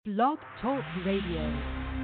Blog Talk Radio.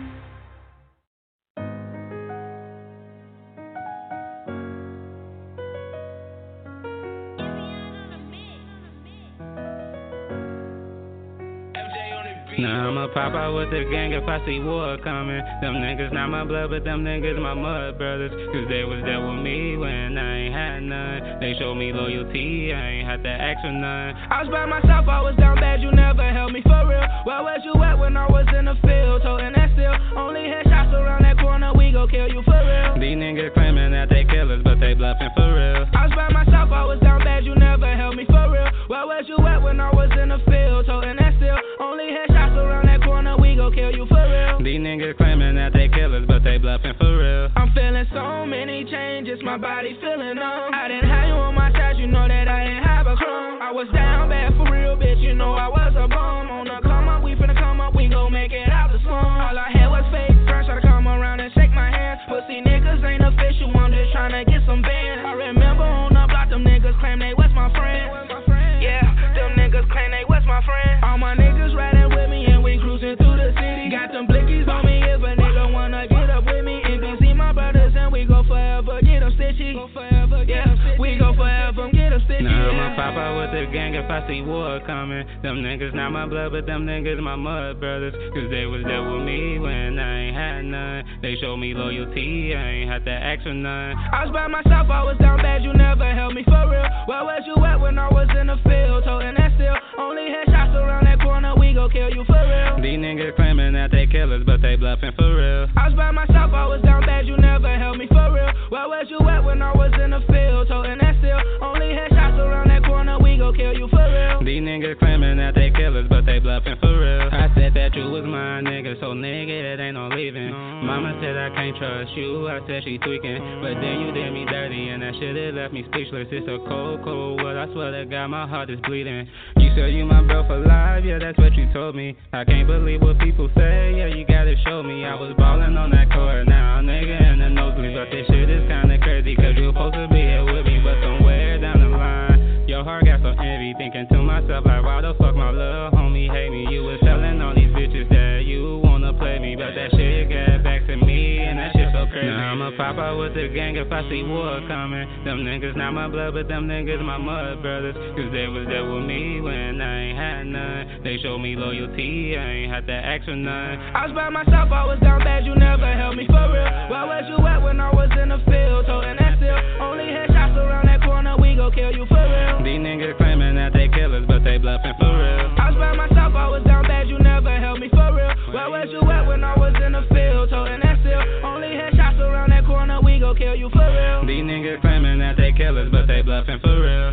Now I'ma pop out with the gang if I see war coming. Them niggas not my blood, but them niggas my mud brothers. Cause they was there with me when I ain't had none. They showed me loyalty, I ain't had to ask for none. I was by myself, I was down bad, you never held me for real. Where was you at when I was in the field? Toting that still, only had shots around that corner, we gon' kill you for real. These niggas claiming that they killers, but they bluffing for real. I was by myself, I was down bad, you never held me for real. Where was you at when I was in the field? Toting that still, only had shots around that corner, we gon' kill you for real. These niggas claiming that they killers, but they bluffing for real. I'm feeling so many changes, my body feeling numb. I didn't have you on my side, you know that I ain't have a crumb. I was down bad for real, bitch, you know I was a bum. On the come up, we finna come up, we gon' make it out the slum. All I had was fake friends, try to come around and shake my hand. Pussy niggas ain't official, I'm just tryna get some bands. I remember on the block, them niggas claim they was my friend. Yeah, them niggas claim they was my friend. All my niggas riding with me and we cruising through the city. Got them blickies on me if a nigga wanna get up with me. NBC my brothers and we go forever, get them stitchy. Yeah, we go forever, get them stitchy. Now I'ma pop out with the gang if I see war coming. Them niggas not my blood, but them niggas my mud brothers. Cause they was there with me when I ain't had none. They showed me loyalty, I ain't had to ask for none. I was by myself, I was down bad, you never held me for real. Where was you at when I was in the field? Toting that still, only had shots around that corner, we gon' kill you for real. These niggas claiming that they killers, but they bluffing for real. I was by myself, I was down bad, you never held me for real. Where was you at when I was in the field? Toting that still, only had shots around that corner, we gon' kill you for real. These niggas claiming that they killers, but they bluffing for real. I said that you was my nigga, so nigga, it ain't no leaving. Mama said I can't trust you, I said she tweaking. But then you did me dirty, and that shit it left me speechless. It's a cold, cold world, I swear to God, my heart is bleeding. You said you my bro for life, yeah, that's what you told me. I can't believe what people say, yeah, you gotta show me. I was ballin' on that court, now nigga in the nosebleed. But this shit is kinda crazy, cause you supposed to be here with me. But somewhere down the line, your heart got so envy. Thinking to myself, like, why the fuck my little homie hate me? You was telling all these bitches that you wanna play me, but that shit got back to me, and that shit so crazy. Now I'ma pop out with the gang if I see war coming. Them niggas not my blood, but them niggas my mud brothers. Cause they was there with me when I ain't had none. They showed me loyalty, I ain't had to ask for none. I was by myself, I was down bad, you never held me for real. Where was you at when I was in the field? Toting that still, only had shots around that corner, we gon' kill you for real. These niggas claiming that they killers, but they bluffing for real. I was by myself, I was down bad, you never held me for real. Where was you at when I was in the field? Toting that still, only had shots around that corner, we gon' kill you for real. These niggas claiming that they killers, but they bluffing for real.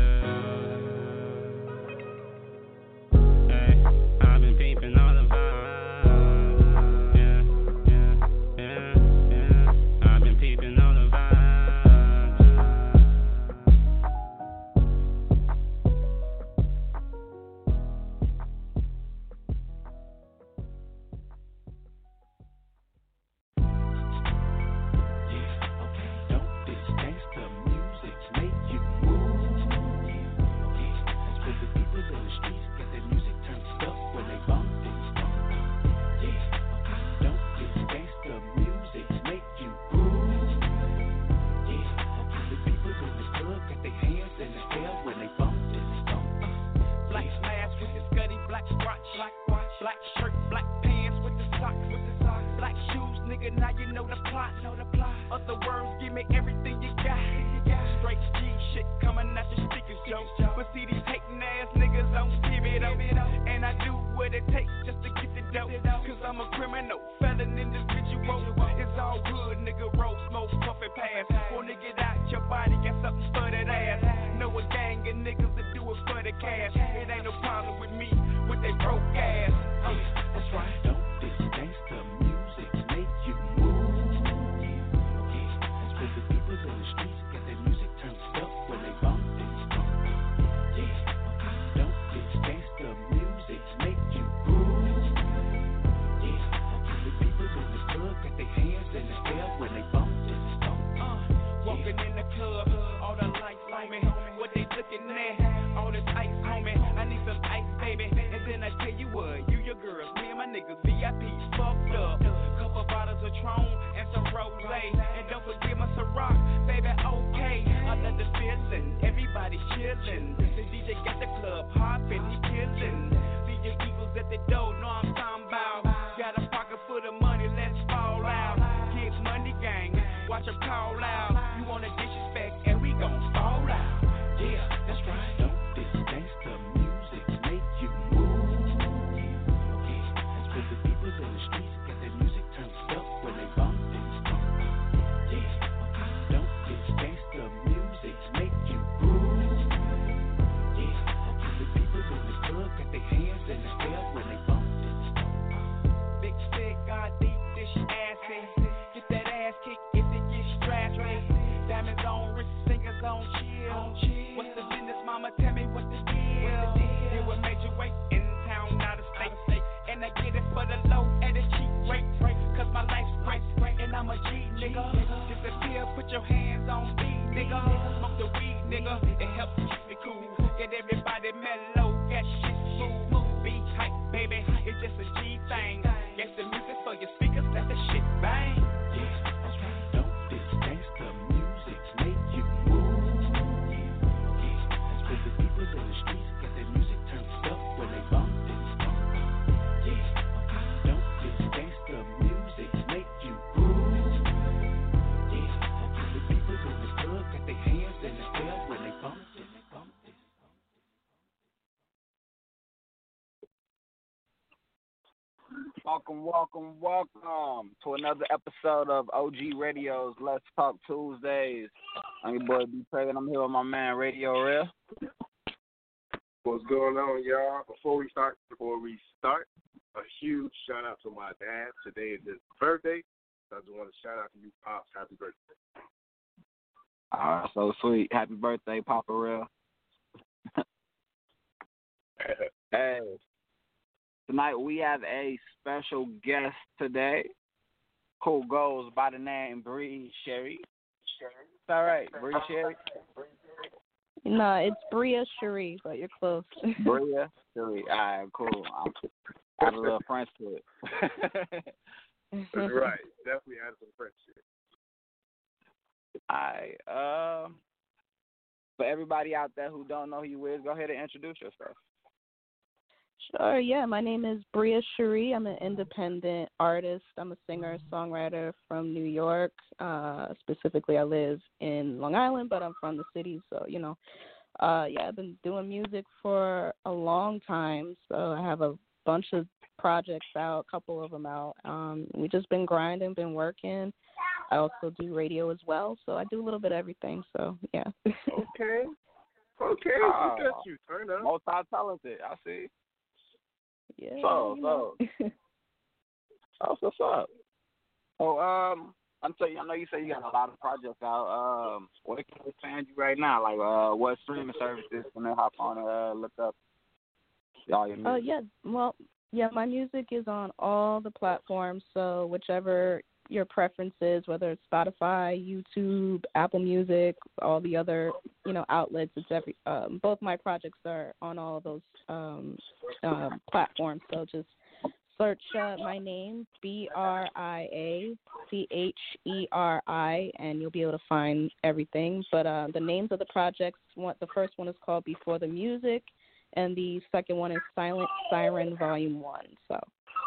Hey, I've been peeping all the vibes. Yeah. I've been peeping all the vibes. Black shirt, black pants with the socks, black shoes, nigga, now you know the plot. Other words, give me everything you got. Straight G shit coming out your speakers, Joe. But see these hating ass niggas don't give it up. And I do what it takes just to get the dope. Cause I'm a criminal, felon, individual. It's all good, nigga, roll, smoke, puff and pass. Wanna get out your body, got something for that ass. Know a gang of niggas that do it for the cash. It ain't no problem with me, with they broke ass. That's right. Don't this gangsta music make you move? That's for the people in the streets get their music turned up when they bump and stomp. Don't this gangsta music make you groove? For the people in the club get their hands in the air when they bump and stomp. Walking in the club, all the lights on me. What they looking at? All this ice on me. I need some ice, baby. And then I tell you what. niggas VIP fucked up. Couple bottles of Tron and some rosé, and don't forget my Ciroc, baby. Okay, I love the feeling. Everybody chillin'. The DJ got the club hoppin', he killin'. See your Eagles at the door, know I'm talking about. Got a pocket full of money, let's fall out. Get money, gang. Watch them call out. You wanna disrespect, and we gon' fall out. Yeah, that's right. Don't this gangsta music make you move? Yeah, that's for the people in the streets get their music turned up when they bump and stomp. Yeah, don't this gangsta music make you groove? Yeah, the people in the club got their hands in the air when they bump and stomp. Big stick, God deep, this assy. Get that ass kicked if it gets stressful. Diamonds on wrist, singers on chill. What's the business, mama? Tell me what's the deal. Deal with major weight in town, not a state. And I get it for the low and the cheap rate. Cause my life's great, and I'm a G, nigga. Disappear, put your hands on me, nigga. Smoke the weed, nigga. It helps keep me cool. Get everybody mellow, get shit smooth. Be tight, baby. It's just a G thing. Get the music for your speakers, let the shit bang. Yeah, that's right. Don't this gangsta music make you move? Yeah, that's for the people in the streets get their music turned up when they bump and stomp. Yeah, don't this gangsta music make you groove? Yeah, for the people in the club get their hands in the air when they bump and bump. Welcome to another episode of OG Radio's Let's Talk Tuesdays. I'm your boy B Pregnant. I'm here with my man Radio Real. What's going on, y'all? Before we start, a huge shout out to my dad. Today is his birthday. So I just want to shout out to you, Pops. Happy birthday. So sweet. Happy birthday, Papa Real. Hey. Tonight we have a special guest today who goes by the name Bree Sherry. Is that right? Bree Sherry? No, it's Bria Cherie, but you're close. Bria Sherry. All right, cool. I have a little French to it. That's right. Definitely add some French shit. All right. For everybody out there who don't know who you is, go ahead and introduce yourself. Sure, yeah. My name is Bria Cherie. I'm an independent artist. I'm a singer, songwriter from New York. Specifically, I live in Long Island, but I'm from the city, so, I've been doing music for a long time, so I have a bunch of projects out, a couple of them out. We just been grinding, been working. I also do radio as well, so I do a little bit of everything, so, yeah. Okay. Look at you. Turn up. Multi-talented, I see. Yeah. So. That's what's up. Oh, I know you say you got a lot of projects out. Where can we find you right now? Like, what streaming services can they hop on and look up all your music? My music is on all the platforms. So whichever your preference is, whether it's Spotify, YouTube, Apple Music, all the other outlets, it's both my projects are on all of those platforms. So just search my name, BriaCheri, and you'll be able to find everything. But the names of the projects, the first one is called Before the Music, and the second one is Silent Siren Volume 1. So.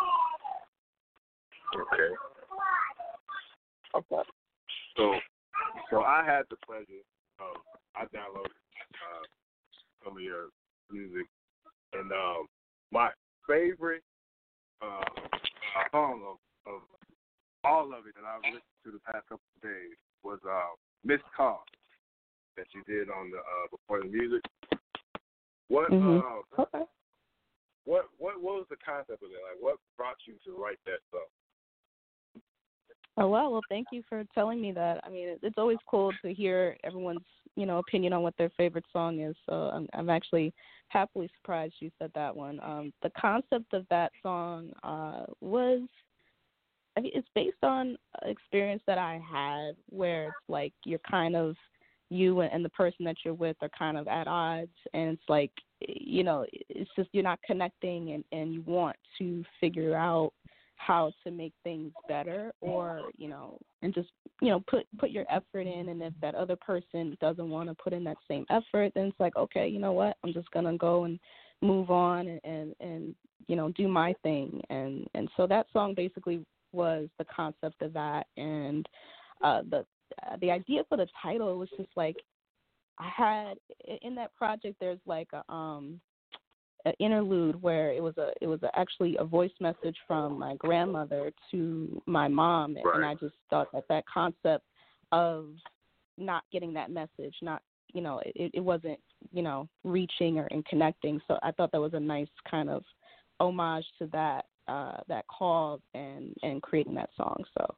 Okay. So I had the pleasure of, I downloaded some of your music, and my favorite song of all of it that I've listened to the past couple of days was Missed Call that you did on the Before the Music. What was the concept of it? Like, what brought you to write that song? Oh, wow. Well, thank you for telling me that. I mean, it's always cool to hear everyone's, opinion on what their favorite song is. So I'm actually happily surprised you said that one. The concept of that song it's based on an experience that I had where it's like you're kind of you and the person that you're with are kind of at odds, and it's like, you know, it's just you're not connecting, and you want to figure out how to make things better, or, you know, and just, you know, put your effort in. And if that other person doesn't want to put in that same effort, then it's like, okay, you know what, I'm just going to go and move on and you know, do my thing. And so that song basically was the concept of that. And the idea for the title was just like, I had in that project, there's like an interlude where it was actually a voice message from my grandmother to my mom, Right. and I just thought that concept of not getting that message, not, you know, it wasn't, you know, reaching and connecting. So I thought that was a nice kind of homage to that call and creating that song. So.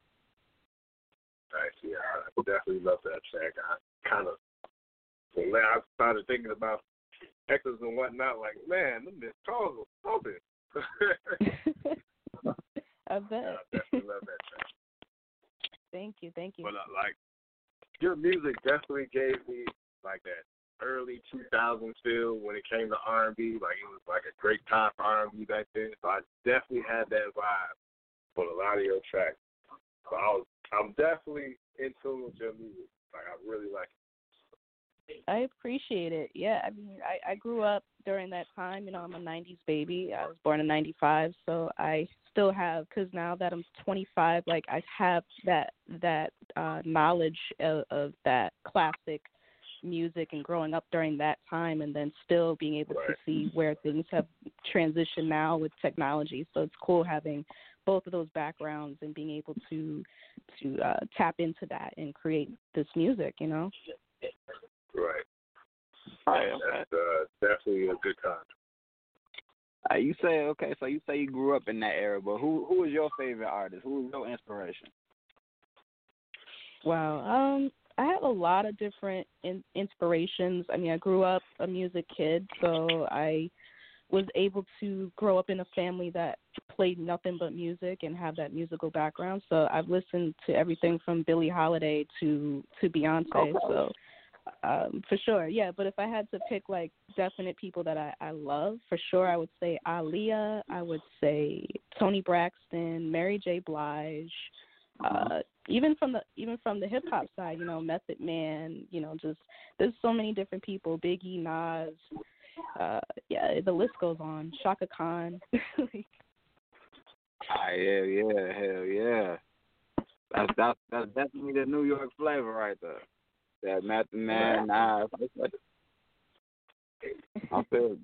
Right, yeah, I definitely love that track. I kind of, when I started thinking about Texas and whatnot, like, man, them missed calls were pumping. I bet. I definitely love that track. Thank you. But like, your music definitely gave me like that early 2000s feel when it came to R&B. Like, it was like a great time for R&B back then. So I definitely had that vibe for a lot of your tracks. So I'm definitely in tune with your music. Like, I really like it. I appreciate it. Yeah, I mean, I grew up during that time. You know, I'm a 90s baby. I was born in 95, so I still have, because now that I'm 25, like, I have that knowledge of that classic music and growing up during that time, and then still being able to see where things have transitioned now with technology. So it's cool having both of those backgrounds and being able to tap into that and create this music, you know? Right. Right, okay. That's definitely a good time. You say you grew up in that era, but who was your favorite artist? Who was your inspiration? Wow. I have a lot of different inspirations. I mean, I grew up a music kid, so I was able to grow up in a family that played nothing but music and have that musical background. So I've listened to everything from Billie Holiday to Beyonce. Okay. So for sure, yeah. But if I had to pick like definite people that I love, for sure, I would say Aaliyah. I would say Toni Braxton, Mary J. Blige. Even from the hip hop side, you know, Method Man. You know, just there's so many different people. Biggie, Nas. Yeah, the list goes on. Shaka Khan. Hell yeah. That's definitely the New York flavor right there. That Method Man, Nas. I feel you.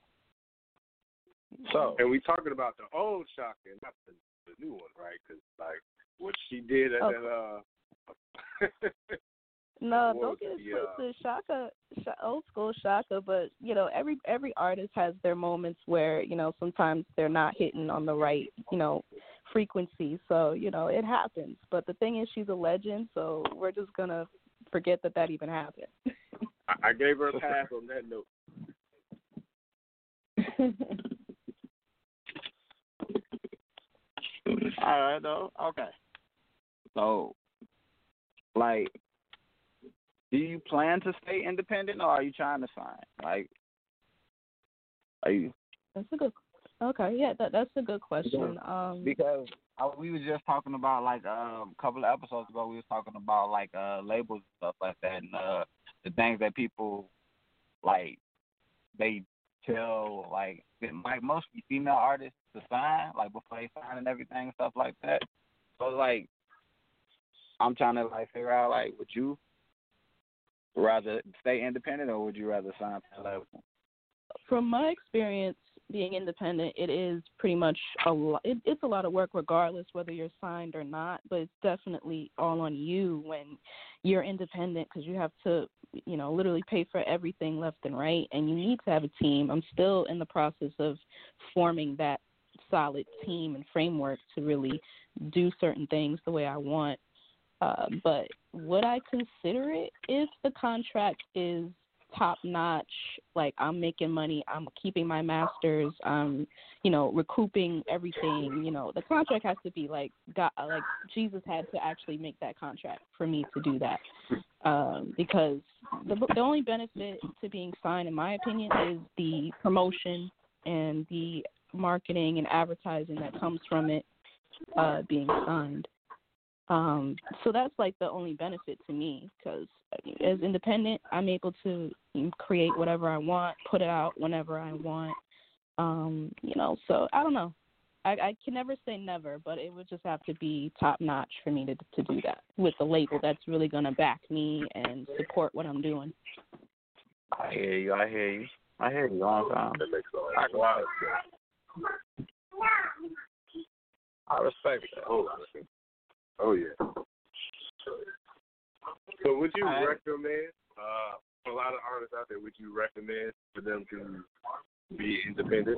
So, and we talking about the old Shaka, not the new one, right? Because like what she did at that. No, don't get it twisted. Shaka, old school Shaka, but you know, every artist has their moments where, you know, sometimes they're not hitting on the right, you know, frequency. So, you know, it happens. But the thing is, she's a legend, so we're just gonna forget that even happened. I gave her a pass on that note. All right, though. Okay. So, like, do you plan to stay independent, or are you trying to sign? Like, are you? That's a good. Okay, yeah, that's a good question. Because we were just talking about, like, a couple of episodes ago, we was talking about, like, labels and stuff like that, and the things that people, like, they tell, like mostly female artists to sign, like, before they sign and everything and stuff like that. So, like, I'm trying to, like, figure out, like, would you rather stay independent, or would you rather sign to a label? From my experience being independent, it is pretty much a lot. It's a lot of work regardless whether you're signed or not, but it's definitely all on you when you're independent, because you have to, you know, literally pay for everything left and right, and you need to have a team. I'm still in the process of forming that solid team and framework to really do certain things the way I want. But would I consider it if the contract is top notch? Like, I'm making money, I'm keeping my masters, you know, recouping everything. You know, the contract has to be like God, like Jesus had to actually make that contract for me to do that. because the only benefit to being signed, in my opinion, is the promotion and the marketing and advertising that comes from it being signed. So that's like the only benefit to me, because as independent, I'm able to create whatever I want, put it out whenever I want. So I don't know. I can never say never, but it would just have to be top notch for me to do that with a label that's really going to back me and support what I'm doing. I hear you. All the time. That makes a lot of sense. I respect that. Oh yeah. So would you recommend, for a lot of artists out there, would you recommend for them to be independent?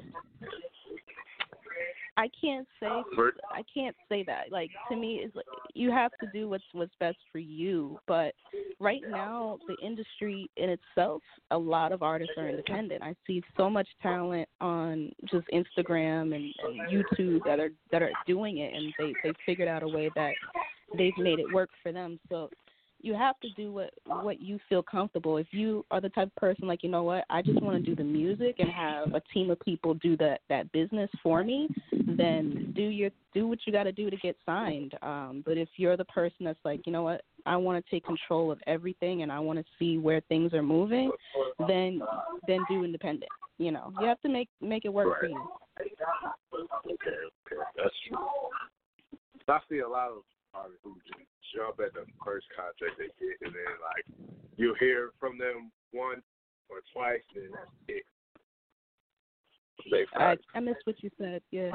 I can't say that. Like, to me, it's like you have to do what's best for you. But right now, the industry in itself, a lot of artists are independent. I see so much talent on just Instagram and YouTube that are doing it, and they figured out a way that they've made it work for them. So you have to do what you feel comfortable. If you are the type of person like, you know what, I just want to do the music and have a team of people do that business for me, then do what you got to do to get signed. But if you're the person that's like, you know what, I want to take control of everything and I want to see where things are moving, then do independent. You have to make it work for you. Okay, that's true. I see a lot of artists who just jump at the first contract they get, and then like you'll hear from them once or twice, and that's it. I missed what you said. Yeah.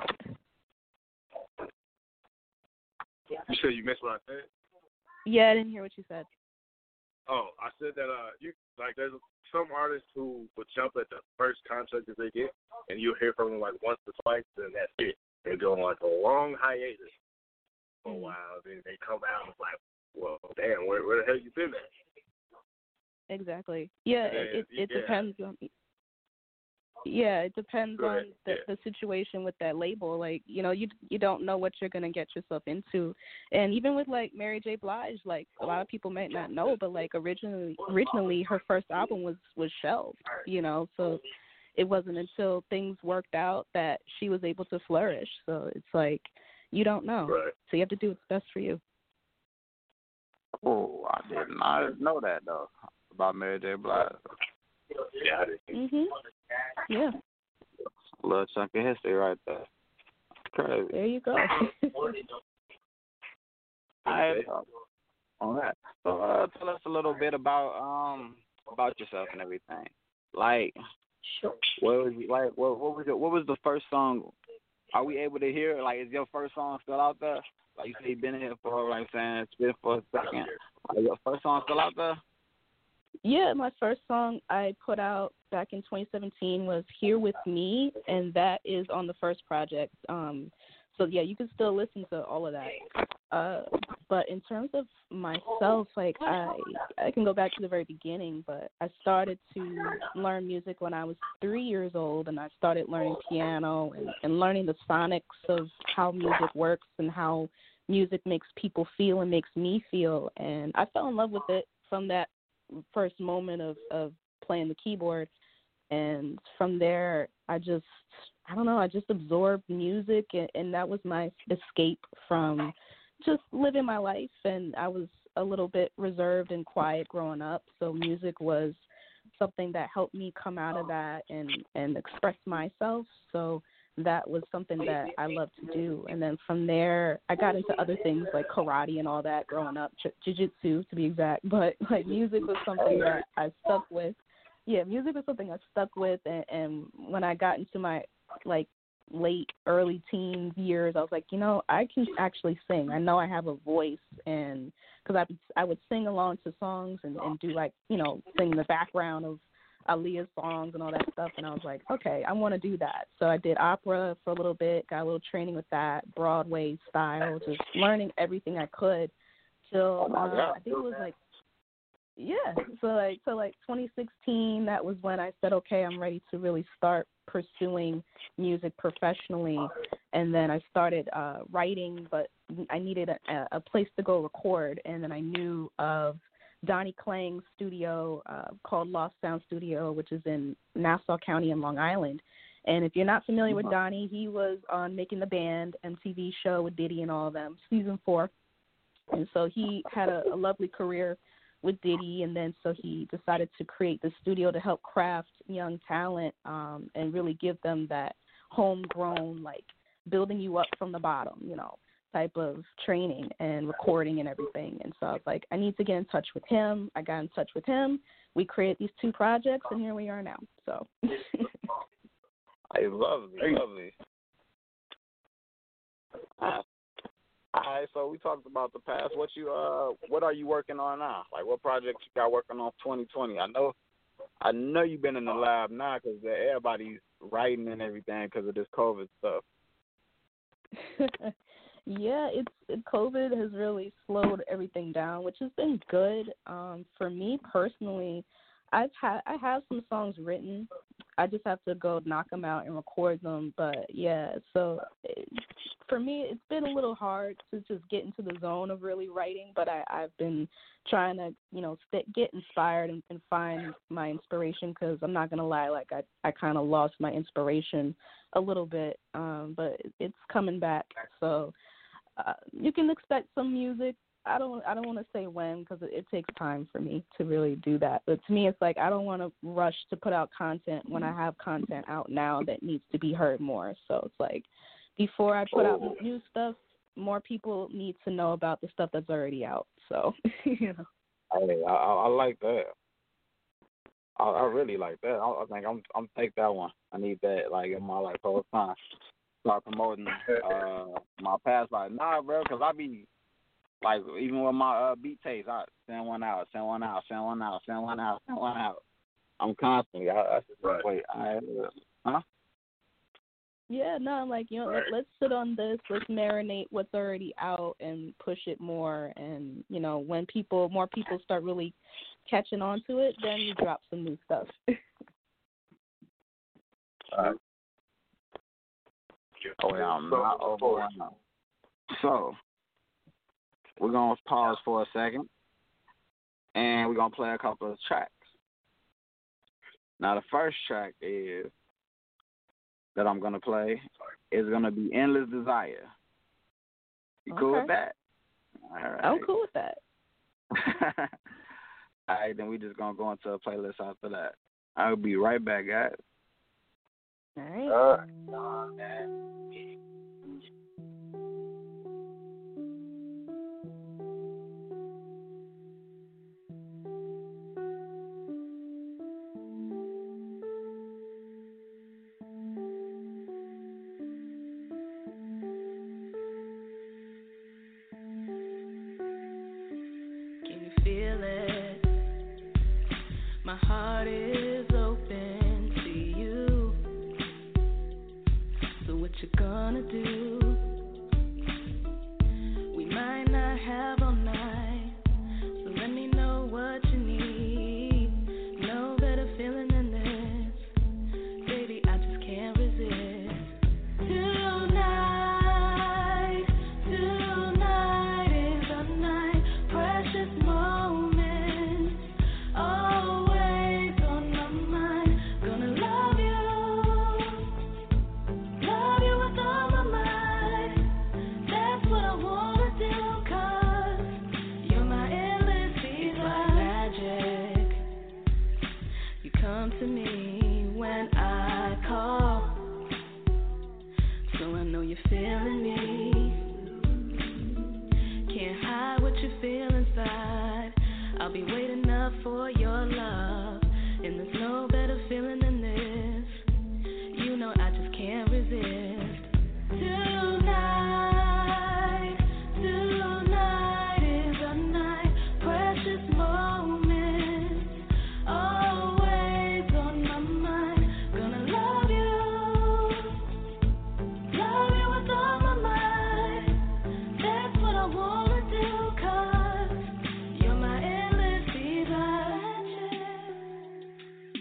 You said you missed what I said? Yeah, I didn't hear what you said. Oh, I said that there's some artists who will jump at the first contract that they get, and you'll hear from them like once or twice, and that's it. They go on like a long hiatus for a while, then they come out and it's like, well, damn, where the hell you been at? Exactly. Yeah, it depends on. Yeah, it depends on the situation with that label. Like, you don't know what you're gonna get yourself into, and even with like Mary J. Blige, like a lot of people might not know, but like originally her first album was shelved. So it wasn't until things worked out that she was able to flourish. So it's like you don't know, right. So you have to do what's best for you. Oh, I did not know that though about Mary J. Blige. Yeah, I didn't. Yeah. A little chunk of history right there. Crazy. There you go. On that. So tell us a little bit about yourself and everything. Like, sure. What was the first song? Are we able to hear? Like, is your first song still out there? Like you say, you've been here for, like I'm saying, it's been for a second. Is your first song still out there? Yeah, my first song I put out back in 2017 was Here With Me, and that is on the first project. So, yeah, you can still listen to all of that. But in terms of myself, like, I can go back to the very beginning, but I started to learn music when I was 3 years old, and I started learning piano and learning the sonics of how music works and how music makes people feel and makes me feel. And I fell in love with it from that first moment of playing the keyboard, and from there I just absorbed music, and that was my escape from just living my life. And I was a little bit reserved and quiet growing up, so music was something that helped me come out of that and express myself. So that was something that I loved to do. And then from there, I got into other things like karate and all that growing up, jiu-jitsu to be exact. But like music was something that I stuck with. Yeah, music was something I stuck with. And when I got into my like late, early teen years, I was like, I can actually sing. I know I have a voice, and because I would sing along to songs and do like, sing in the background of Aaliyah's songs and all that stuff, and I was like, okay, I want to do that. So I did opera for a little bit, got a little training with that, Broadway style, just learning everything I could till I think it was like, so 2016, that was when I said, okay, I'm ready to really start pursuing music professionally. And then I started writing, but I needed a place to go record, and then I knew of Donnie Klang's studio called Lost Sound Studio, which is in Nassau County in Long Island. And if you're not familiar with Donnie, he was on Making the Band, MTV show with Diddy and all of them, season 4. And so he had a lovely career with Diddy, and then so he decided to create the studio to help craft young talent and really give them that homegrown, like, building you up from the bottom, you know, type of training and recording and everything. And so I was like, I need to get in touch with him. I got in touch with him. We created these 2 projects, and here we are now. So... Hey, lovely. All right, so we talked about the past. What are you working on now? Like, what projects you got working on 2020? I know you've been in the lab now because everybody's writing and everything because of this COVID stuff. Yeah, COVID has really slowed everything down, which has been good. For me personally, I have some songs written. I just have to go knock them out and record them. But yeah, so for me, it's been a little hard to just get into the zone of really writing. But I've been trying to, you know, get inspired and find my inspiration, because I'm not gonna lie, like I kind of lost my inspiration a little bit. But it's coming back. So you can expect some music. I don't want to say when, because it takes time for me to really do that. But to me, it's like I don't want to rush to put out content when I have content out now that needs to be heard more. So it's like before I put out new stuff, more people need to know about the stuff that's already out. So, you know. Hey, I like that. I really like that. I think I'm take that one. I need that like in my life all the time. Start promoting my past life. Nah, bro, because I be. Like, even with my beat tapes, I send one out. I'm constantly, I just right. Wait, Yeah, no, I'm like, you know, right. let's sit on this, let's marinate what's already out and push it more. And, you know, when more people start really catching on to it, then you drop some new stuff. Oh, yeah, I'm not overwhelmed. So, we're going to pause for a second, and we're going to play a couple of tracks. Now, the first track that I'm going to play is going to be Endless Desire. You cool with that? All right. I'm cool with that. All right, then we just going to go into a playlist after that. I'll be right back, guys. All right. My heart is open to you. So what you gonna do? We might not have all night, so let me know what you need. No better feeling than this, baby, I just can't resist. Tonight is a night, precious moments, always on my mind. Gonna love you with all my might. That's what I wanna do, 'cause you're my endless desire. Like magic, you come to me when I call, so I know you're feeling me. Can't hide what you feel inside. I'll be waiting up for your love, and there's no better feeling than this. You know I just can't resist. Tonight is a night, precious moments, always on my mind. Gonna love you with all my might. That's what I wanna do, 'cause you're my endless desire.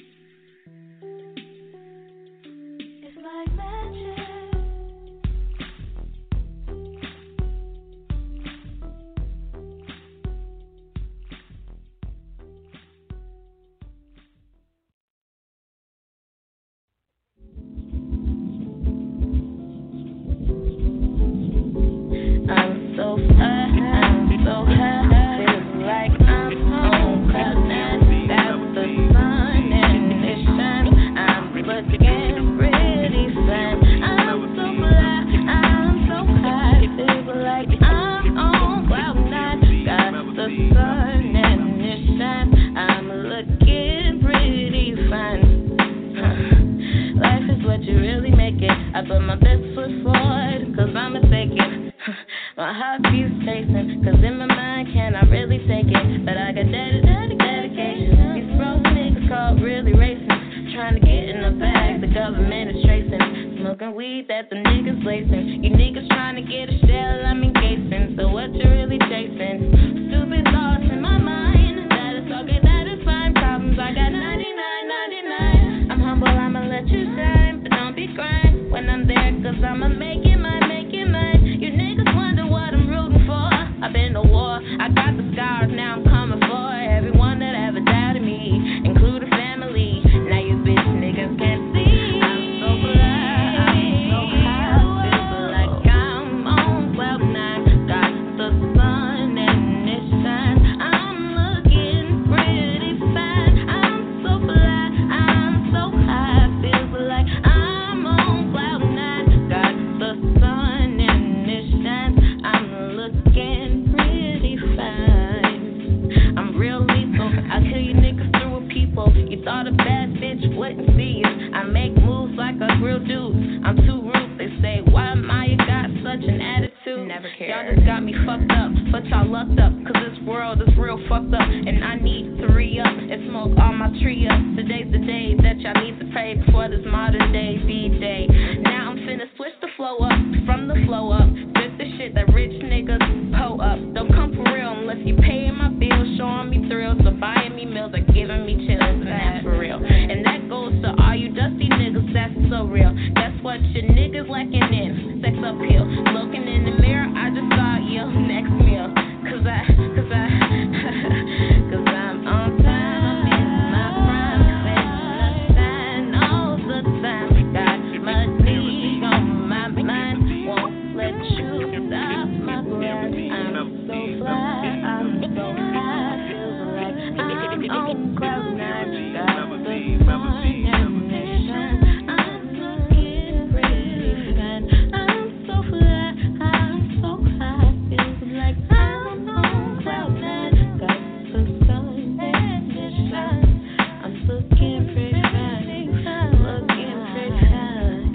make it. My heart keeps chasing, cause in my mind can I really take it? But I got dedication. These broke niggas called really racing, trying to get in the bag, the government is tracing. Smoking weed that the niggas lacing. You niggas trying to get a shell, I'm engaging. So what you really chasing? Stupid thoughts in my mind. That is okay, that is fine. Problems, I got 99. I'm humble, I'ma let you shine. But don't be crying when I'm there, cause I'ma make it mine. You niggas wonder what I'm rooting for. I've been to war, I got the scars, now I'm coming for everyone that ever doubted me, including family. Now you bitch niggas can't see. I'm so glad, I'm so high, feel like I'm on cloud nine. Got the sun and it shines. I'm looking pretty fine. I'm so glad, I'm so high, feel like I'm on cloud nine. Got the sun and it shines. I'm looking pretty fine. I'm real lethal. I kill you niggas through a people. You thought a bad bitch wouldn't see you. I make moves like a real dude. I'm too rude. They say, why Maya got such an attitude? Never cared. Y'all just got me fucked up, but y'all lucked up. Cause this world is real fucked up. And I need to re-up and smoke all my tree up. Today's the day that y'all need to pray before this modern day B-Day. Now I'm finna switch the flow up from the flow up. This the shit that rich niggas pull up. Don't come for real unless you paying my bills, showing me thrills, or buying me meals, or giving me chills, and that's for real. And that goes to all you dusty niggas, that's so real. That's what your niggas lacking in, sex appeal. Looking in the mirror, I just saw your next meal. Cause I'm on time, I'm in my prime, sunshine all the time. Got my knees on my mind, won't let you stop my grind. I'm so fly, I'm so high, feel like I'm on cloud nine. Got the sun and it shines. I'm looking pretty fine. I'm so fly, I'm so high, feel like I'm on cloud nine. Got the sun and it shines. I'm looking pretty fine, looking pretty fine.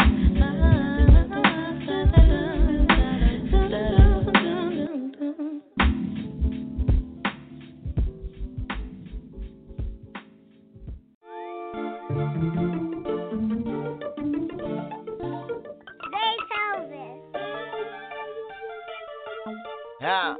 Yeah.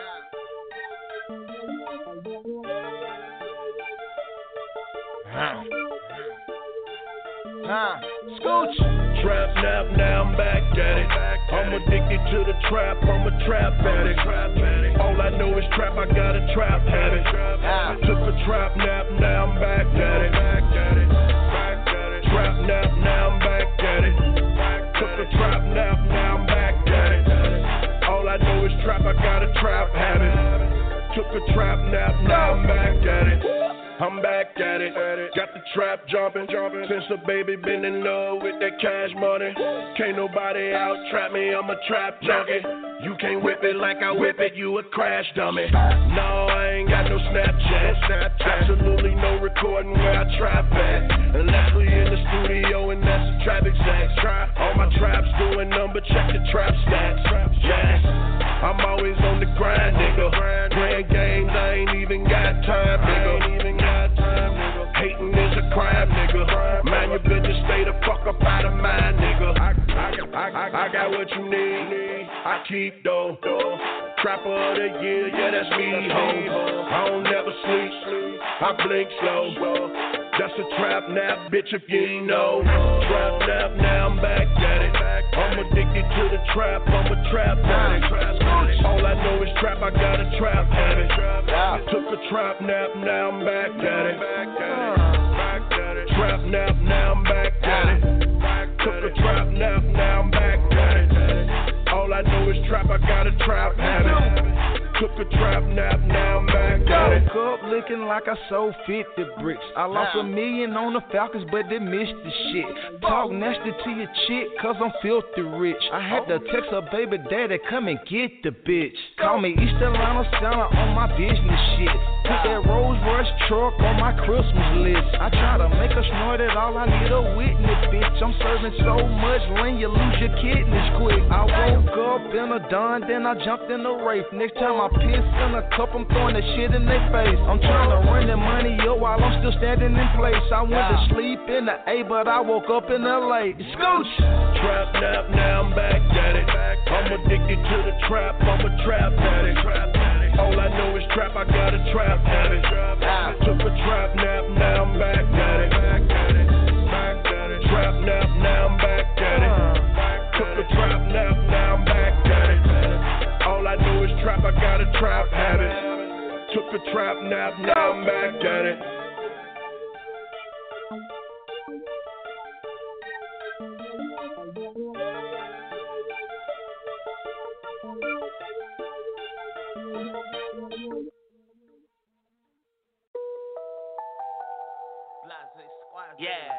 Scooch. Trap nap, now I'm back at it. I'm addicted to the trap, I'm a trap addict. All I know is trap, I got a trap habit. Took a trap nap, now I'm back at it. Trap nap, now I'm back at it. Took a trap nap, now I'm back at it. All I know is trap, I got a trap habit. Took a trap nap, now I'm back at it. I'm back at it, got the trap jumping. Since the baby been in love with that cash money. Can't nobody out trap me, I'm a trap junkie. You can't whip it like I whip it, you a crash dummy. No, I ain't got no Snapchat. Absolutely no recording where I trap at. Unless we in the studio and that's a trap exact. All my traps doing number, check the trap stats. Yes, I'm always on the grind, nigga. Playing games, I ain't even got time, nigga. Hating is a crime, nigga. Man, your business, stay the fuck up out of mine, nigga. I got what you need. I keep though. Trapper of the year, yeah, that's me, ho. I don't never sleep. I blink slow. That's a trap nap, bitch, if you ain't know. Trap nap, now I'm back at it. I'm addicted to the trap, I'm a trap addict. All I know is trap, I got a trap habit. Took a trap nap, now I'm back at it. Trap nap, now I'm back at it. Took a trap nap, now I'm back at it. All I know is trap, I got a trap habit. Took a trap nap, now I'm back at it. Woke up looking like I sold 50 bricks. I lost $1 million on the Falcons, but they missed the shit. Talk nasty to your chick, cause I'm filthy rich. I had to text her baby daddy, come and get the bitch. Call me East Atlanta Santa on my business shit. put that Rolls Royce truck on my Christmas list. I try to make her snort it all, I need a witness, bitch. I'm serving so much lean, you lose your kidneys quick. I woke up in a Dawn, then I jumped in the Wraith. Next time I piss in a cup, I'm throwing that shit in their face. I'm trying to run that money up while I'm still standing in place. I went to sleep in the A, but I woke up in LA. Scooch! Trap nap, now I'm back at it. I'm addicted to the trap, I'm a trap addict. All I know is trap, I got a trap habit. Took a trap nap, now I'm back at it. Trap nap, now I'm back at it. Took a trap nap, now I'm back at it. All I know is trap, I got a trap habit. Took a trap nap, now I'm back at it. Yeah.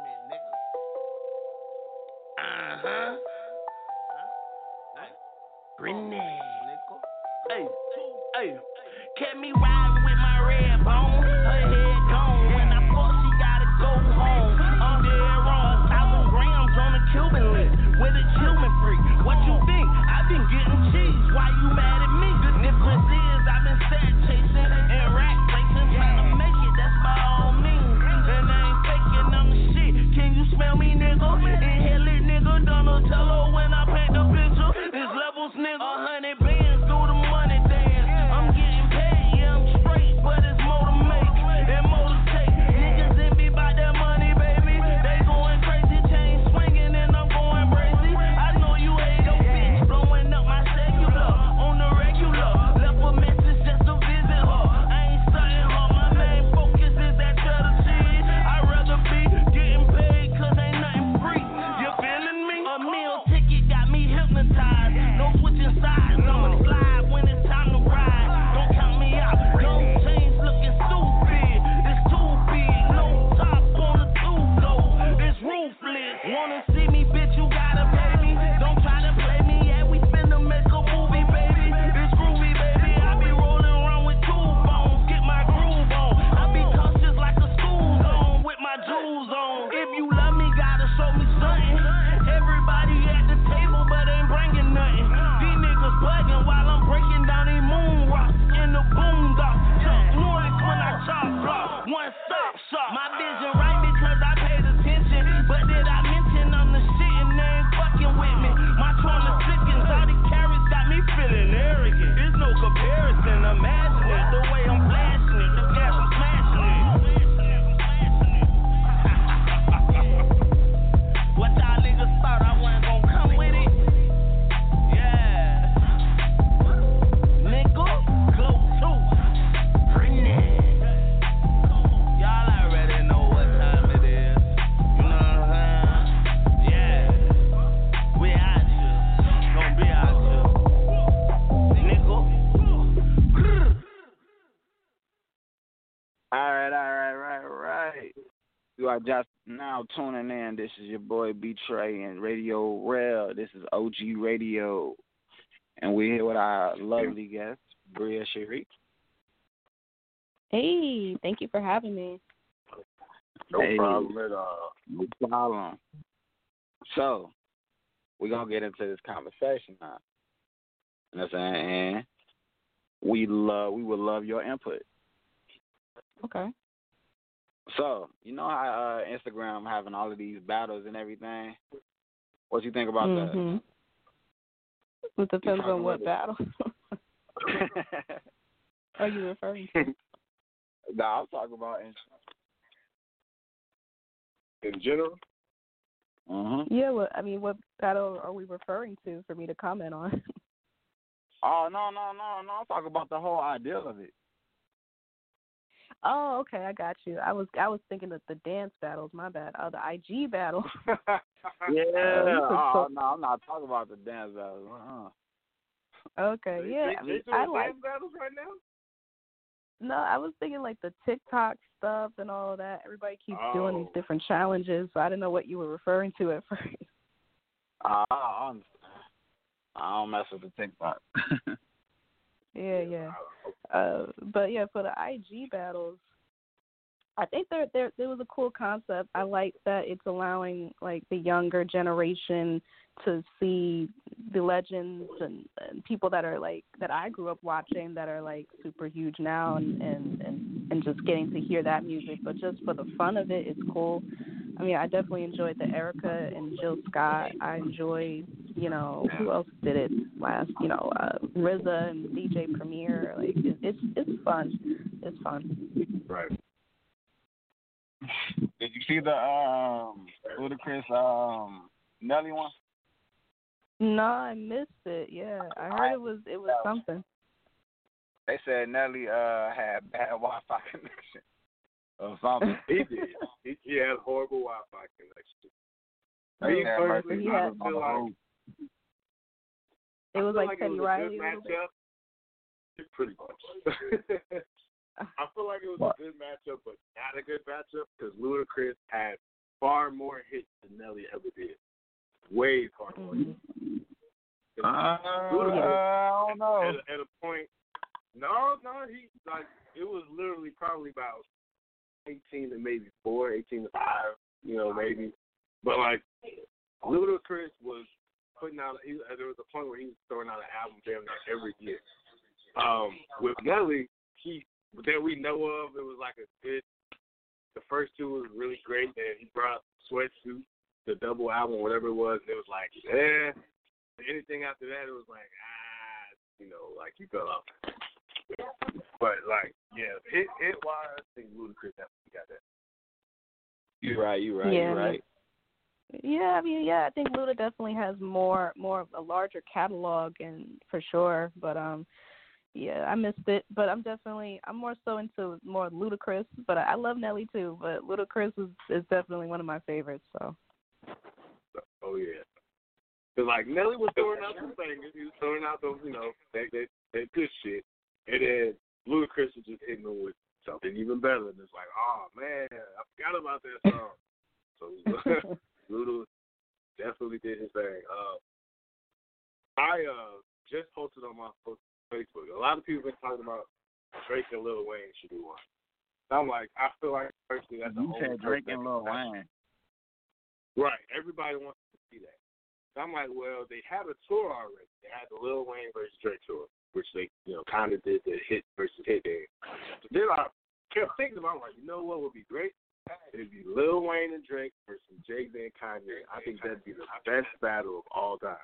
Grenade. Hey, hey. Kept me riding with my red bone. Her head gone. When I fuck, she gotta go home. I'm dead wrong. 1,000 grams on a Cuban list with a Cuban freak. What you think? I've been getting cheese. Why you mad at me? The difference is I've been set chasing and rat racing, trying to make it. That's by all means. And I ain't faking on the shit. Can you smell me, nigga? Inhale it, nigga. Donatello when I paint the picture. It's levels, nigga. 100 bands through the money dance. I'm getting paid, yeah, I'm straight, but it's more to make and more to take. Niggas envy by that money, baby. They going crazy, chain swinging, and I'm going crazy. I know you hate your bitch, blowing up my cellular on the regular. Left a message just to visit her. I ain't stunting her, my main focus is that cheddar cheese. I'd rather be getting paid, cause ain't nothing free. You feeling me? A meal ticket got me hypnotized. No switching sides, I'ma slide when it's time to ride. Don't count me out, gold chains looking stupid. It's too big, no top on the tube though. It's ruthless. Wanna see me, bitch, you gotta pay me. Don't try to play me, yeah, we finna make a movie, baby. It's groovy, baby. I be rolling around with two bones, get my groove on. I be cautious like a school zone with my jewels on. If you love me, gotta show me something. Everybody at the table, but ain't bringing nothing. These niggas bugging while I'm breaking down these moon rocks in the boondocks. Chuck Norris when I chop block. One stop shop. My vision right because I paid attention. But did I mention I'm the shit and they ain't fucking with me? My trauma chickens, all these carrots got me feeling arrogant. There's no comparison. Imagine it, the way I'm flashing it, the gas I'm smashing it. What y'all niggas thought I wasn't gonna come with it? Yeah. Nigga, go to Grenade. Y'all already know what time it is. You know what I'm saying? Yeah. We out here. Gonna be out here. Nigga. Right. You are just now tuning in. This is your boy B-Trey and Radio Rel. This is OG Radio. And we're here with our lovely guest, Bria Cherie. Hey, thank you for having me. No problem at all. No problem. So, we're going to get into this conversation now. You know what I'm saying? And we would love your input. Okay. So, you know how Instagram having all of these battles and everything? What you think about that? It depends on what battle. Are you referring to? No, I'm talking about in general. Yeah, well, I mean, what battle are we referring to for me to comment on? Oh, no. I'm talking about the whole idea of it. Oh, okay, I got you. I was thinking of the dance battles. My bad. Oh, the IG battle. Yeah. No, I'm not talking about the dance battles. Okay, yeah. I like dance battles right now. No, I was thinking like the TikTok stuff and all of that. Everybody keeps doing these different challenges, so I didn't know what you were referring to at first. I don't mess with the TikTok. Yeah. But yeah, for the IG battles, I think there was a cool concept. I like that it's allowing like the younger generation to see the legends and people that are like that I grew up watching that are like super huge now and just getting to hear that music. But just for the fun of it, it's cool. I mean, I definitely enjoyed the Erica and Jill Scott. I enjoyed, who else did it last? RZA and DJ Premier. Like it's fun. It's fun. Right. Did you see the Ludacris Nelly one? No, I missed it. Yeah, I heard it was something. They said Nelly had bad Wi-Fi connection or something. He did. He had horrible Wi-Fi connection. It was like Teddy Riley. Pretty much. I feel like it was a good matchup, but not a good matchup because Ludacris had far more hits than Nelly ever did. Way far more hits. I don't know. At a point, no, he like it was literally probably about 18 to maybe 18 to 5, maybe. But like Ludacris was putting out. There was a point where he was throwing out an album damn near every year. With Nelly, that we know of, it was like a good. The first two was really great. And he brought Sweatsuit, the double album, whatever it was. And it was like, anything after that, it was like, like he fell off. But like, yeah, hit wise, I think Ludacris definitely got that. You're right. Yeah, I mean, I think Luda definitely has more of a larger catalog, and for sure. But yeah, I missed it, but I'm more so into more Ludacris, but I love Nelly too, but Ludacris is definitely one of my favorites, so. Oh, yeah. Because, like, Nelly was throwing out some bangers. He was throwing out those, that good shit. And then Ludacris was just hitting them with something even better. And it's like, oh, man, I forgot about that song. So, Luda definitely did his thing. I just posted on my Facebook. A lot of people have been talking about Drake and Lil Wayne should be one. I'm like, I feel like personally that's the only said Drake and Lil Wayne. Right. Everybody wants to see that. So I'm like, well, they had a tour already. They had the Lil Wayne versus Drake tour, which they, kind of did the hit versus hit thing. So then I kept thinking about, like, you know what would be great? It'd be Lil Wayne and Drake versus Jay-Z and Kanye. I think that'd be the best battle of all time.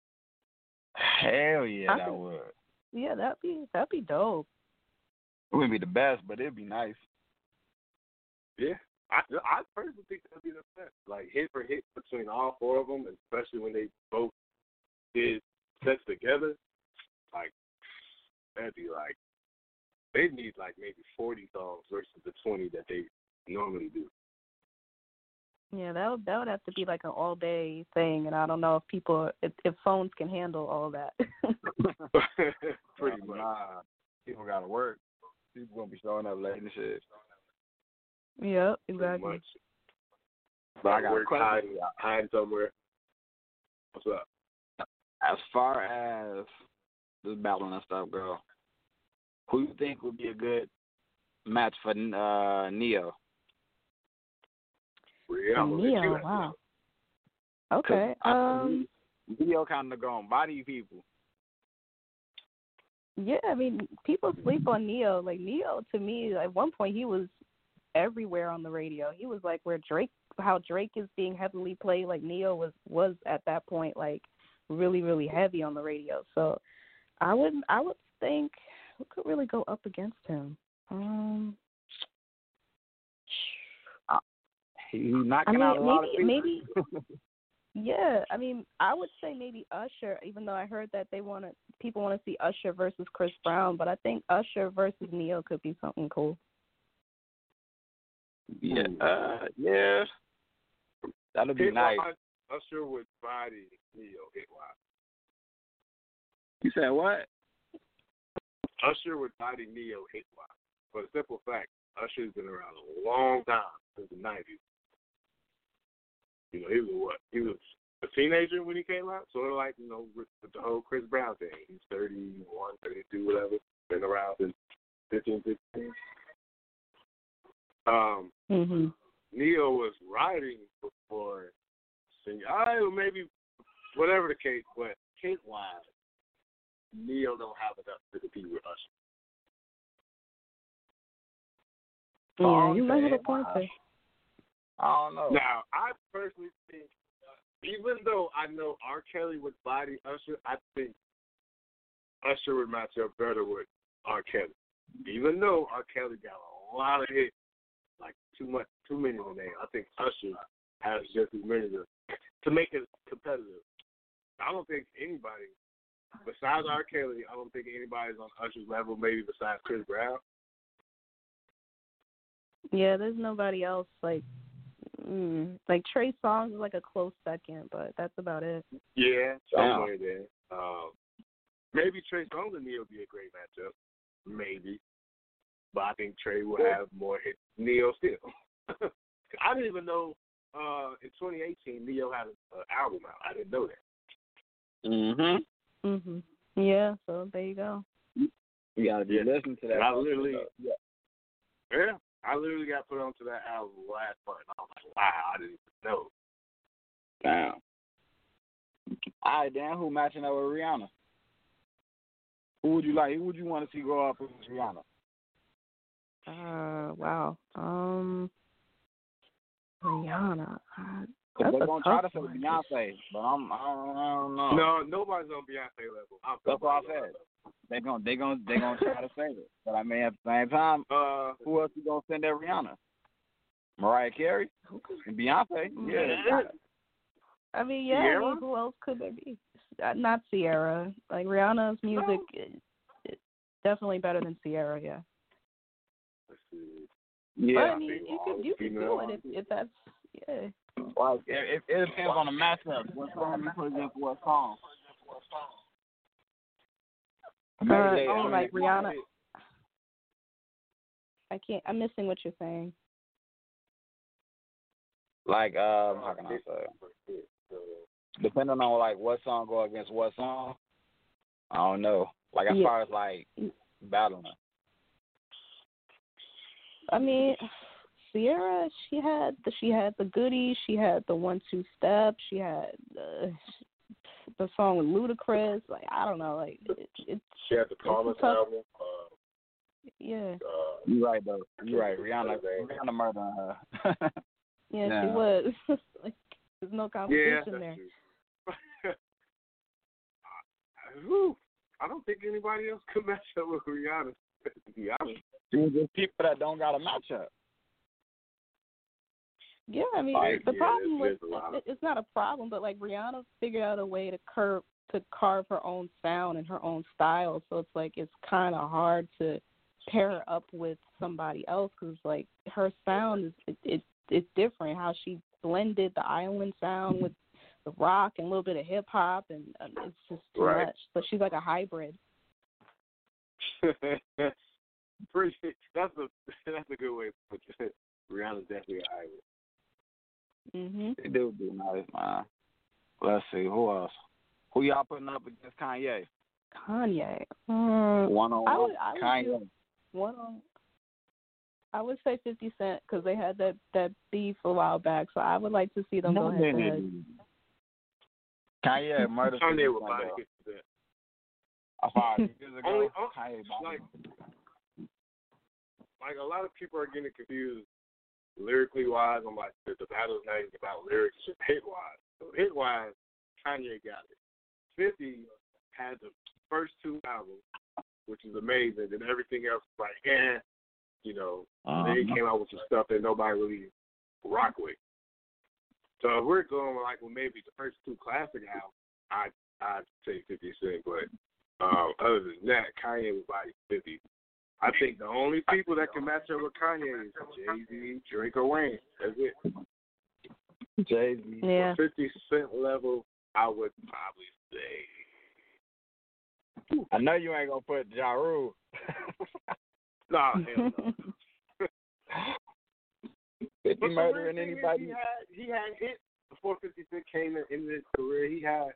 Hell yeah, that would. Yeah, that'd be dope. It wouldn't be the best, but it'd be nice. Yeah, I personally think that'd be the best. Like hit for hit between all four of them, especially when they both did sets together. Like that'd be like they need like maybe 40 songs versus the 20 that they normally do. Yeah, that would have to be like an all day thing, and I don't know if phones can handle all that. Pretty much. Nah, people gotta work. People gonna be showing up late and shit. Yeah, exactly. But I got a question. Hide somewhere. What's up? As far as this battling and stuff, girl, who you think would be a good match for Neo? Yeah, Neo, wow. Okay. Neo kind of going body people. Yeah, I mean, people sleep on Neo. Like Neo, to me, at one point he was everywhere on the radio. He was like how Drake is being heavily played. Like Neo was at that point like really, really heavy on the radio. So I would think who could really go up against him. He's knocking out a lot of people. Maybe. Yeah, I mean, I would say maybe Usher, even though I heard that people want to see Usher versus Chris Brown, but I think Usher versus Neo could be something cool. Yeah, yeah, that'll be nice. Usher would body Neo hit-wise. You said what? Usher would body Neo hit-wise. For the simple fact, Usher's been around a long time, since the 90s. He was what? He was a teenager when he came out, sort of like, with the whole Chris Brown thing. He's 31, 32, whatever. Been around since 15, 16. Neo was writing before singing. Maybe whatever the case, but hit-wise, Neo don't have enough to compete with Usher. Yeah, you might have a point there. I don't know. Now, I personally think, even though I know R. Kelly would body Usher, I think Usher would match up better with R. Kelly. Even though R. Kelly got a lot of hits, like too many to name, I think Usher has just as many to make it competitive. I don't think anybody, besides R. Kelly, I don't think anybody's on Usher's level, maybe besides Chris Brown. Yeah, there's nobody else like Trey Songz is like a close second, but that's about it. Yeah, somewhere there. Maybe Trey Songz and Neo would be a great matchup. Maybe. But I think Trey will have more hits than Neo still. I didn't even know in 2018 Neo had an album out. I didn't know that. Yeah, so there you go. You gotta be listening to that. I literally got put onto that album last month. I was like, wow, I didn't even know. Damn. All right, Dan, who matching up with Rihanna? Who would you like? Who would you want to see go up with Rihanna? Wow. Rihanna. They're gonna try to say Beyonce, but I don't know. No, nobody's on Beyonce level. That's what I said. They gonna try to say it, but I mean at the same time, who else you gonna send at Rihanna? Mariah Carey and Beyonce. Yeah. I mean, yeah. I mean, who else could there be? Not Ciara. Like Rihanna's music is definitely better than Ciara. Yeah. Yeah. But, I mean, you could do it if that's Like it depends on the matchup. What song you put against what song? Like Rihanna. I'm missing what you're saying. Like how can I say? Depending on like what song go against what song, I don't know. Like as far as like battling. I mean, Ciara, she had the goodies, she had the 1-2 step, she had the song with Ludacris. Like I don't know, like she had the Promise album. Yeah. You're right though. You're right. Rihanna murdering her. Yeah, she was. Like, there's no competition there. I don't think anybody else could match up with Rihanna, to be honest. There's people that don't got a matchup. Yeah, I mean, the problem with it's not a problem, but like Rihanna figured out a way to carve her own sound and her own style. So it's like it's kind of hard to pair her up with somebody else because like her sound is it's different. How she blended the island sound with the rock and a little bit of hip hop, and it's just too much. So she's like a hybrid. That's a good way to put it. Rihanna's definitely a hybrid. They do nice, man. Let's see, who else? Who y'all putting up against Kanye? Kanye. One-on-one. Kanye. I would say 50 Cent because they had that beef a while back, so I would like to see them go head to head. Kanye murdered 50 Cent. Like a lot of people are getting confused lyrically wise. I'm like, the battle's not even about lyrics, it's just hit wise. So hit wise, Kanye got it. 50 had the first 2 albums, which is amazing, and everything else was like, you know. Then he came out with some stuff that nobody really rock with. So if we're going with like maybe the first 2 classic albums, I'd say 50 Cent, but other than that, Kanye was like 50. I think the only people that can match up with Kanye is Jay-Z, Drake, or Wayne. That's it. Jay-Z. Yeah. 50 Cent level, I would probably say. I know you ain't gonna put Ja Rule. Nah, hell no. 50 murdering anybody. He had hits before 50 Cent came in his career. He had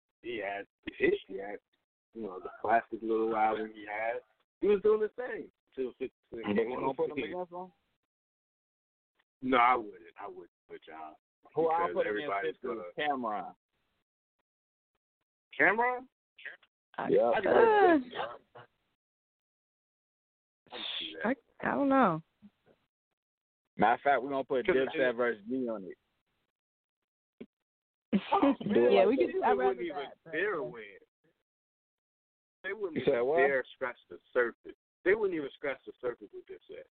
hits. He had, the classic little album he had. He was doing his thing. till 50 Cent. But you gonna put them against them? No, I wouldn't. I wouldn't put y'all. Who I Because put everybody's against 50 gonna. Cameron. Cameron? Yeah. I don't know. Matter of fact, we're gonna put Dipset versus G on it. Yeah, we could. I'd rather wouldn't even that. dare win. They wouldn't You said even what? dare scratch the surface. They wouldn't even scratch the surface with Dipset.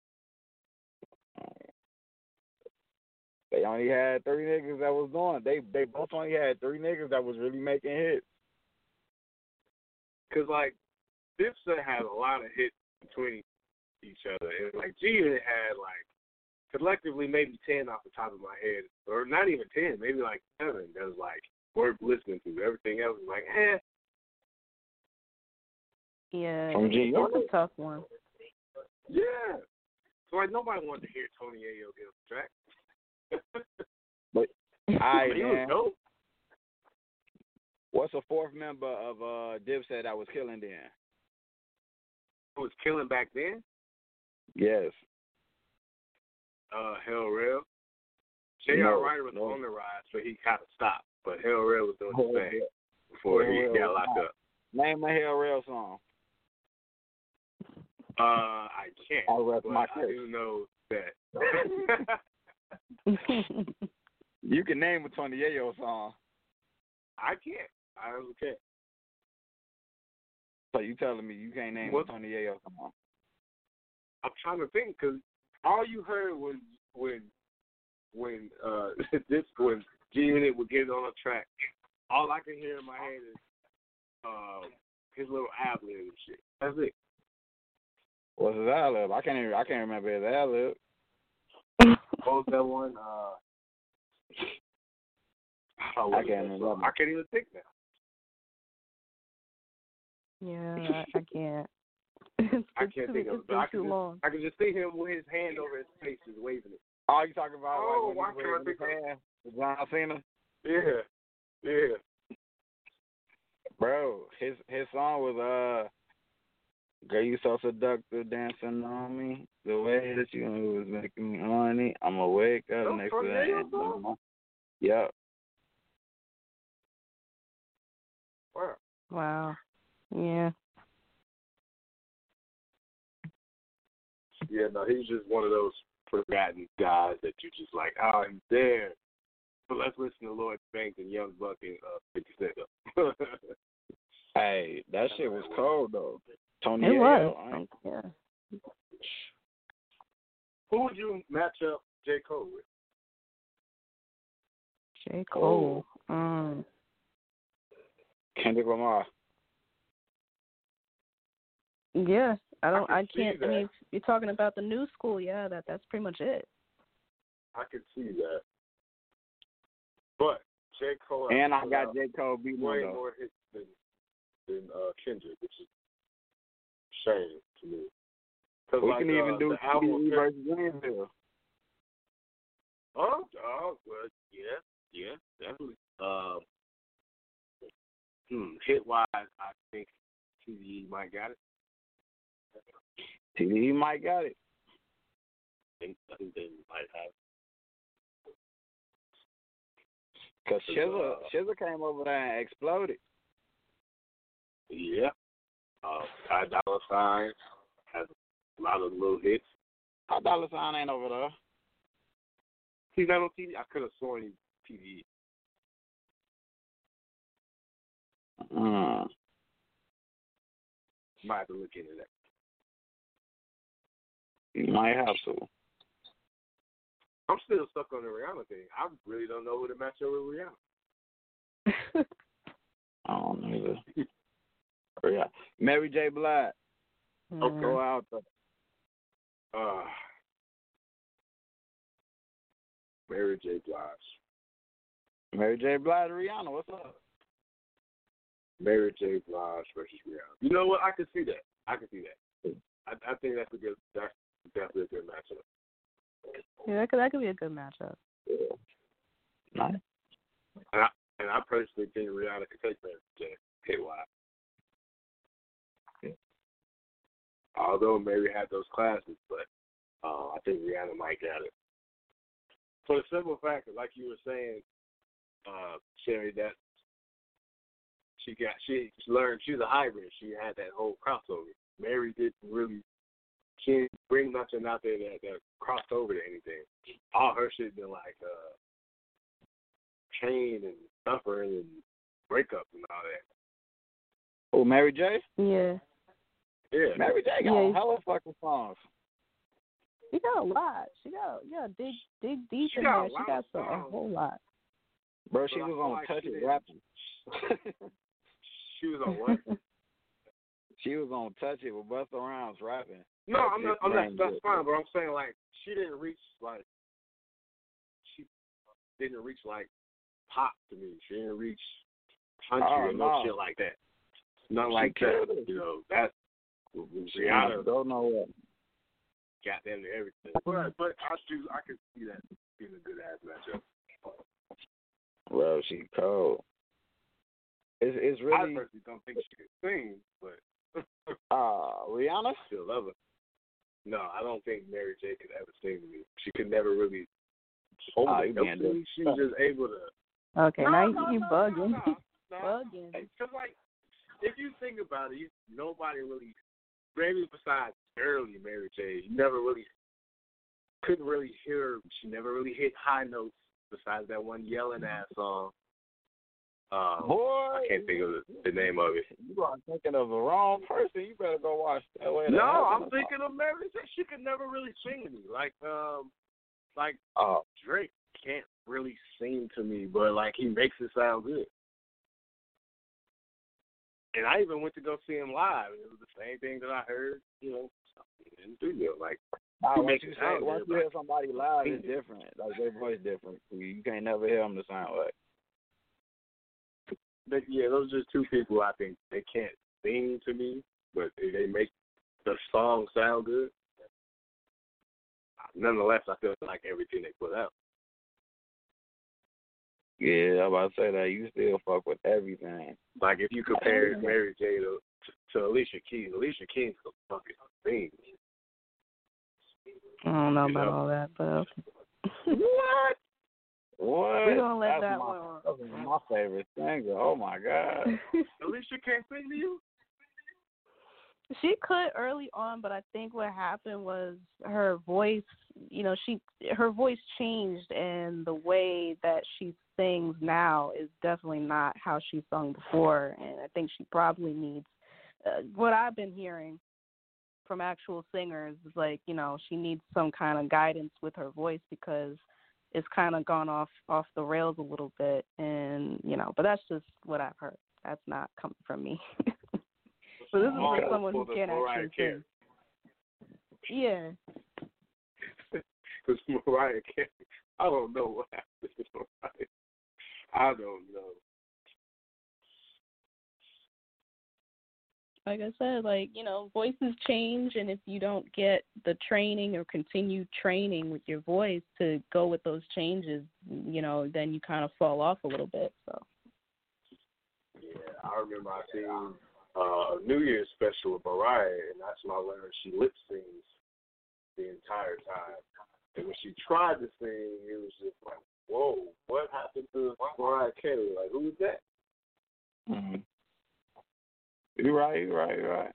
They only had 3 niggas that was doing. They both only had 3 niggas that was really making hits. Cause like Dipset had a lot of hits between each other, and like G-Unit had like collectively maybe 10 off the top of my head, or not even 10, maybe like 7 that was like worth listening to. Everything else was like, Yeah, From G it's a tough one. yeah. So like nobody wanted to hear Tony Ayo get on the track. But I He was man, dope. what's the 4th member of Dipset that was killing then? Who was killing back then? Yes. Hell Rail. J.R. Ryder was on the rise, but he kind of stopped. But Hell Rail was doing his thing before he got locked up. Name a Hell Rail song. I can't. But I do know that. You can name a Tony Ayo song. I can't. I really can't. So you telling me you can't name a Tony Ayo song? I'm trying to think because all you heard was when G-Unit would get on a track. All I can hear in my head is his little ad lib and shit. That's it. What's his ad lib? I can't remember his ad lib. What was that one? I can't remember. I can't even think now. Yeah, I can't. I can't think of it. It's been too long. I can just see him with his hand over his face, just waving it. Oh, you talking about Oh, like when he waving his hand with John Cena? Yeah. Bro, his song was "Girl, you so seductive, dancing on me. The way that you was making me horny. I'ma wake up next to that." Yep. Wow. Yeah. Yeah, no, he's just one of those forgotten guys that you just like, oh, he's there. But let's listen to Lloyd Banks and Young Buck and 50 Cent. Hey, that shit was cold though. Tony It was. Yeah. Who would you match up J. Cole with? J. Cole. Kendrick Lamar. Yeah, I can't. I that. mean, if you're talking about the new school, yeah, that's pretty much it. I could see that. But J. Cole. And I got J. Cole beating way him, more hits than Kendrick, which is a shame to me. We can even do album versus Greenville. Oh, well, yeah, definitely. Hit wise, I think TDE might got it. TDE might got it. I think they might have. Cause SZA came over there and exploded. Yeah. Ty Dolla $ign has a lot of little hits. Ty Dolla $ign ain't over there. He's not on TV. I could have sworn he's TV. Might have to look into that. You might have to. I'm still stuck on the Rihanna thing. I really don't know who to match up with Rihanna. I don't know either. Yeah. Mary J. Blige. Okay. Go out there. Mary J. Blige. Mary J. Blige, Rihanna, what's up? Mary J. Blige versus Rihanna. You know what? I can see that. I think that's definitely a good matchup. Yeah, that could be a good matchup. Yeah. Nice. And I personally think Rihanna could take Mary J. KY. Although Mary had those classes, but I think Rihanna might get it. For the simple fact that, like you were saying, Sherry, that she learned she's a hybrid. She had that whole crossover. Mary she didn't bring nothing out there that crossed over to anything. All her shit been like pain and suffering and breakups and all that. Oh, Mary J? Yeah. Yeah. Mary J got hella fucking songs. She got a lot. She got dig deep in there. She got a whole lot. Bro, she was on Touch It rapping. She was on what? She was on Touch It with Busta Rhymes rapping. No, I'm not. That's fine, but I'm saying like she didn't reach like pop to me. She didn't reach country or no shit like that. Nothing like that. You know that Rihanna. Don't know what. Got them to everything. But I could see that being a good ass matchup. Well, she cold. It's really. I personally don't think she could sing, but Rihanna? Still love her. No, I don't think Mary J could ever sing to me. She could never really hold it to me. She was just able to. Okay, now you bugging. No. Bugging. Because like, if you think about it, nobody really, maybe besides early Mary J, you couldn't really hear her. She never really hit high notes besides that one yelling ass song. Boy, I can't think of the name of it. You are thinking of the wrong person. You better go watch that way. No, I'm thinking of Mary J. She could never really sing to me. Like Drake can't really sing to me, but like he makes it sound good. And I even went to go see him live, and it was the same thing that I heard, in the studio. Like, once you hear somebody live, it's different. Like their voice different. You can't never hear them the same way. But yeah, those are just two people I think they can't sing to me, but they make the song sound good. Nonetheless, I feel like everything they put out. Yeah, I'm about to say that you still fuck with everything. Like if you compare Mary J to Alicia Keys can fucking sing. I don't know about all that, but okay. What? We're gonna let that one. That's my favorite singer. Oh my God. Alicia can't sing to you? She could early on, but I think what happened was her voice. Her voice changed, and the way that she sings now is definitely not how she sung before. And I think she probably needs what I've been hearing from actual singers is like, she needs some kind of guidance with her voice because it's kind of gone off the rails a little bit, and but that's just what I've heard. That's not coming from me. So this is for someone who can't actually sing. Yeah. Because Mariah Carey, I don't know what happened to Mariah. I don't know. Like I said, voices change, and if you don't get the training or continue training with your voice to go with those changes, then you kind of fall off a little bit. So. Yeah, I remember I seen a New Year's special with Mariah, and that's when I learned she lip sings the entire time. And when she tried to sing, it was just like, whoa, what happened to Mariah Carey? Like, who was that? Mm-hmm. You're right.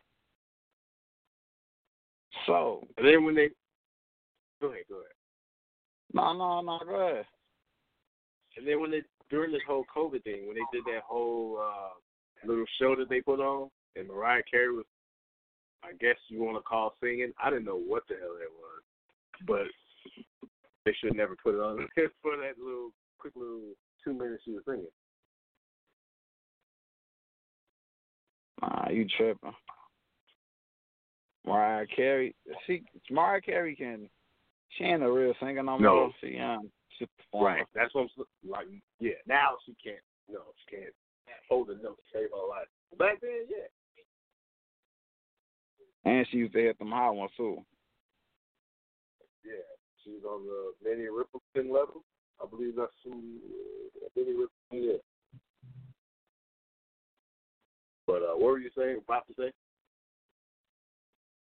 So. And then when they. Go ahead. No, go ahead. And then during this whole COVID thing, when they did that whole little show that they put on, and Mariah Carey was, I guess you want to call singing, I didn't know what the hell that was. But they should never put it on for that quick little 2 minutes she was singing. You tripping. Mariah Carey, she ain't a real singer no more. No. She's a performer. Right. That's what I'm like. Yeah. Now she can't. No, she can't hold a note to save her life. Back then, yeah. And she used to hit them high ones too. Yeah. She's on the Minnie Riperton level. I believe that's Minnie Riperton. Yeah. But what were you saying? About to say?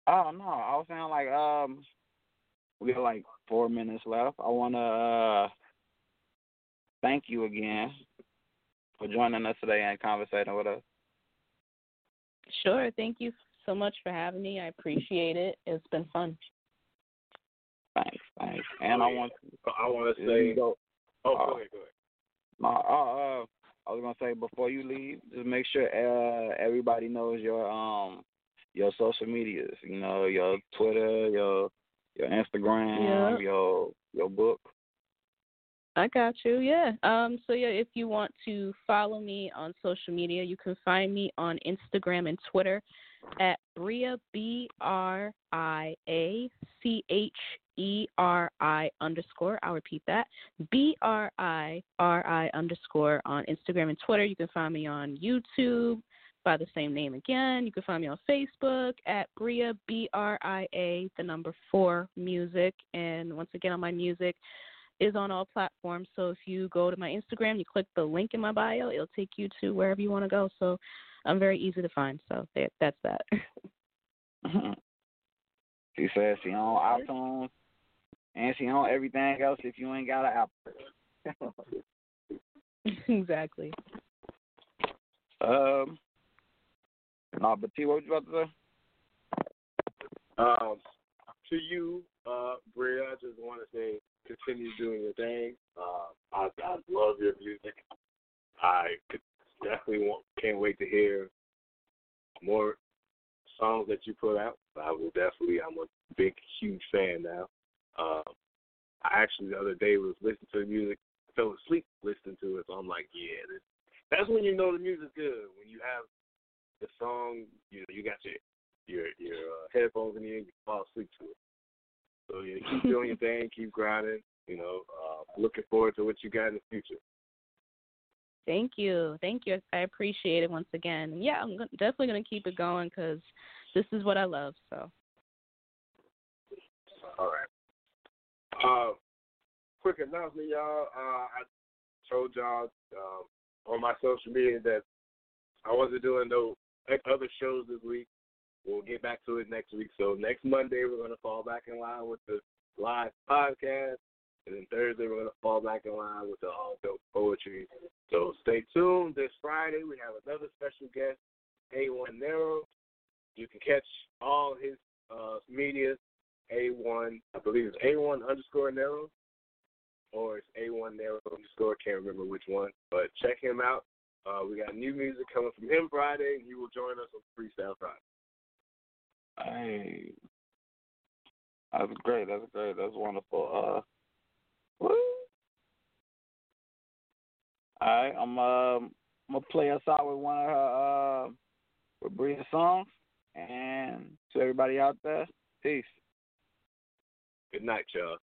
Oh no, I was saying like we got like 4 minutes left. I wanna thank you again for joining us today and conversating with us. Sure. Thank you so much for having me. I appreciate it. It's been fun. Thanks. And I want to say. Go ahead. No, I was gonna say before you leave, just make sure everybody knows your social medias. You know, your Twitter, your Instagram, your book. I got you. Yeah. So yeah, if you want to follow me on social media, you can find me on Instagram and Twitter at Bria BRIACHERI _. I'll repeat that. BRIRI _ on Instagram and Twitter. You can find me on YouTube by the same name again. You can find me on Facebook at Bria BRIA 4 music. And once again, on my music is on all platforms. So if you go to my Instagram, you click the link in my bio, it'll take you to wherever you want to go. So I'm very easy to find. So that's that. She says she on iTunes and she on everything else if you ain't got an Apple. Exactly. No, but T, what was you about to say? To you, Bria, I just want to say continue doing your thing. I love your music. I definitely can't wait to hear more songs that you put out. I'm a big, huge fan now. I actually the other day was listening to the music, fell asleep listening to it, so I'm like, yeah, that's when you know the music's good. When you have the song, you got your headphones in your ear, you fall asleep to it. So yeah, keep doing your thing, keep grinding. Looking forward to what you got in the future. Thank you. I appreciate it once again. And yeah, I'm definitely going to keep it going because this is what I love. So. All right. Quick announcement, y'all. I told y'all on my social media that I wasn't doing no other shows this week. We'll get back to it next week. So next Monday, we're going to fall back in line with the live podcast. And then Thursday, we're going to fall back in line with the All Dope Poetry. So stay tuned. This Friday, we have another special guest, A1 Nero. You can catch all his media, A1, I believe it's A1 _ Nero, or it's A1 Nero _, can't remember which one. But check him out. We got new music coming from him Friday, and he will join us on Freestyle Friday. Hey, that's great. That's wonderful. Woo. All right, I'm gonna play us out with one of her with Bria's songs, and to everybody out there, peace. Good night, y'all.